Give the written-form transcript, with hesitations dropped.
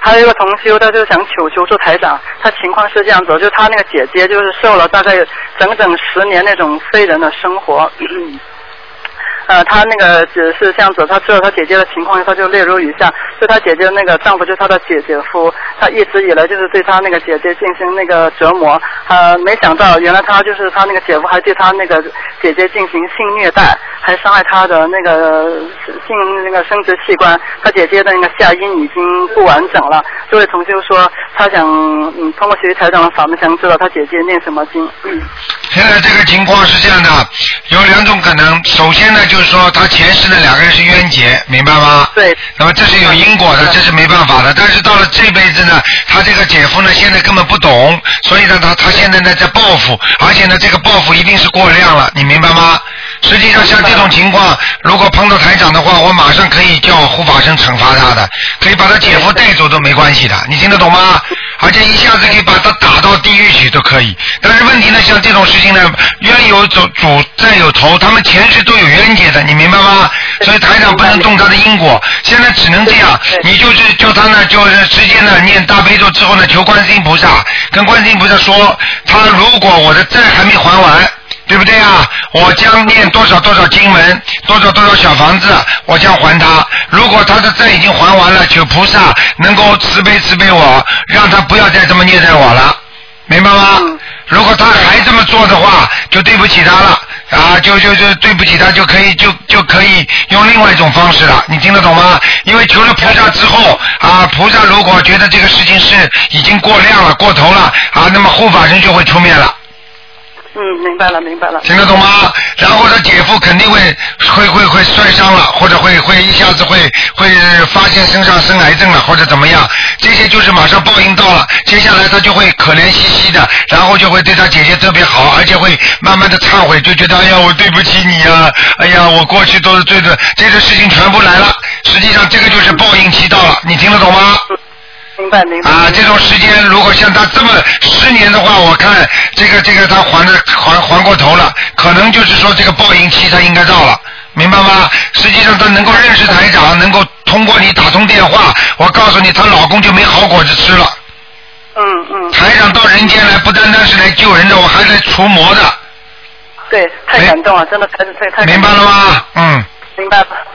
还有一个同修，他就想求助台长，他情况是这样子，就是他那个姐姐就是受了大概整整10年那种非人的生活。他那个只是这样子，他知道他姐姐的情况，他就例如以下，就他姐姐那个丈夫，就是他的姐夫，他一直以来就是对他那个姐姐进行那个折磨，没想到原来他就是他那个姐夫还对他那个姐姐进行性虐待，还伤害他的那个生殖器官，他姐姐的那个下阴已经不完整了。这位同修说，他想通过学习台长的法门，想知道他姐姐念什么经。 现在这个情况是这样的，有2种可能。首先呢，就是说他前世的2个人是冤结，明白吗？ 对。 那么这是有因果的，这是没办法的。但是到了这辈子呢，他这个姐夫呢现在根本不懂，所以呢他现在呢在报复，而且呢这个报复一定是过量了，你明白吗？实际上像这种情况，如果碰到台长的话，我马上可以叫护法神惩罚他的，可以把他姐夫带走都没关系的，你听得懂吗？而且一下子可以把他打到地狱去都可以。但是问题呢，像这种事情呢，冤有主债有头，他们前世都有冤结的，你明白吗？所以台长不能动他的因果，现在只能这样，你就是叫他呢，就是直接呢念大悲咒之后呢，求观世音菩萨，跟观世音菩萨说，他如果我的债还没还完，对不对啊？我将念多少经文，多少小房子，我将还他。如果他的债已经还完了，求菩萨能够慈悲我，让他不要再这么虐待我了，明白吗？如果他还这么做的话，就对不起他了啊，就对不起他，就可以用另外一种方式了，你听得懂吗？因为求了菩萨之后啊，菩萨如果觉得这个事情是已经过量了、过头了啊，那么护法神就会出面了。 明白了。 听得懂吗？然后他姐夫肯定会摔伤了，或者会一下子会发现身上生癌症了，或者怎么样，这些就是马上报应到了。接下来他就会可怜兮兮的，然后就会对他姐姐特别好，而且会慢慢的忏悔，就觉得哎呀我对不起你呀，哎呀我过去都是对的，这个事情全部来了。实际上这个就是报应期到了，你听得懂吗？ 明白。 啊，这种时间如果像他这么10年的话，我看这个他还过头了，可能就是说这个报应期他应该到了，明白吗？实际上他能够认识台长，能够通过你打通电话，我告诉你，她老公就没好果子吃了。台长到人间来，不单单是来救人的，我还来除魔的。 对，太感动了，真的太。 明白了吗？ 明白了。